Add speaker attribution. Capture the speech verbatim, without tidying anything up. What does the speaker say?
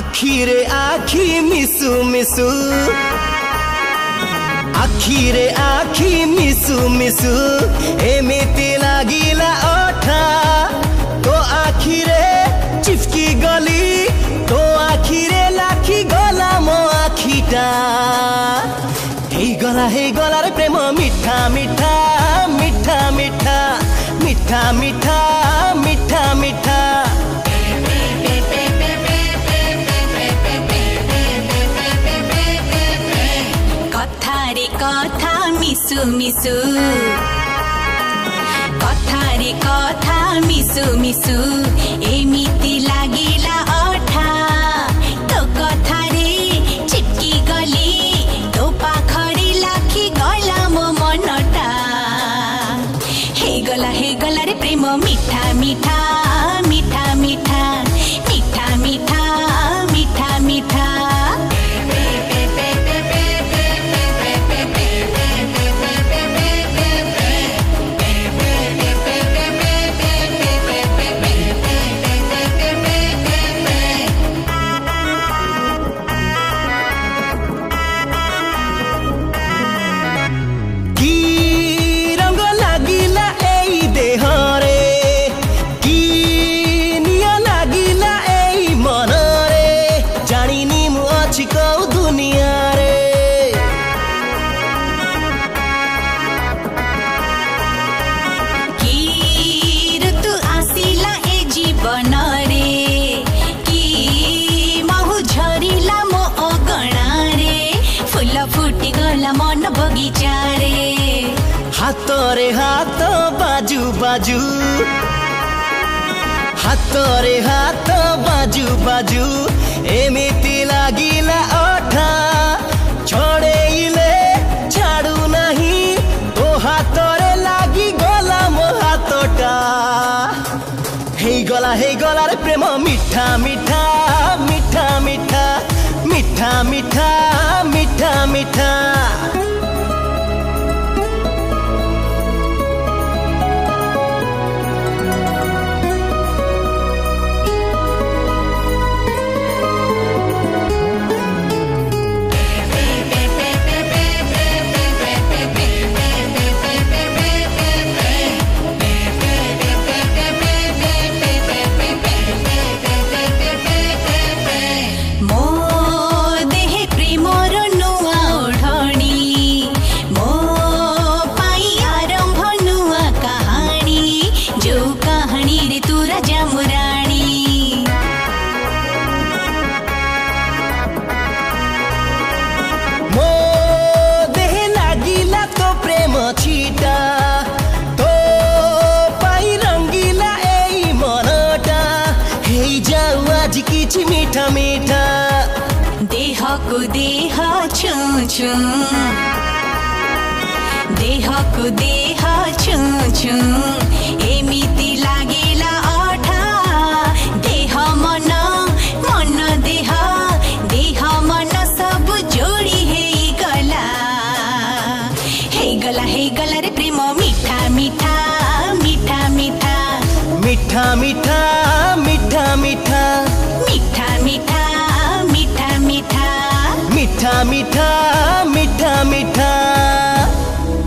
Speaker 1: आखिरे आखी मिसु मिसु आखिरे आखी मिसु मिसु एमिति लागिला ओठा तो आखिरे चिफकी गली तो आखिरे लाखी गला मो आखिटा हे गला हे गला रे प्रेम मिठा मिठा मिठा मिठा मिठा मिठा मिठा मिठा
Speaker 2: कथा मिसु मिसु कथा रे कथा मिसु मिसु एमिति लागिला अठा तो कथा रे चिपकी गली तो पाखरी लाखी गला मो मनटा हे गला हे गला रे प्रेम मिठा मिठा मिठा मिठा मिठा मिठा मिठा मिठा मन बगीचा रे
Speaker 1: हाथ रे हाथ बाजू बाजू हाथ रे हाथ बाजू बाजू एमिति लागिला ओठा छोड़ेइले छाड़ू नहीं तो हाथ रे लागी गला मो हाथटा हे गला हे गला रे प्रेम मिठा मिठा मिठा मिठा मिठा मिठा मिठा मिठा मीठा मीठा
Speaker 2: देह को देह छू छू देह को देह छू छू एमिति लागिला अठा देह मन मन देह देह मन सब जोड़ी हे गला हे गला हे गला रे प्रेम मिठा मिठा मिठा मिठा
Speaker 1: मिठा मिठा मिठा मिठा
Speaker 2: मिठा मिठा मिठा मिठा
Speaker 1: मिठा मिठा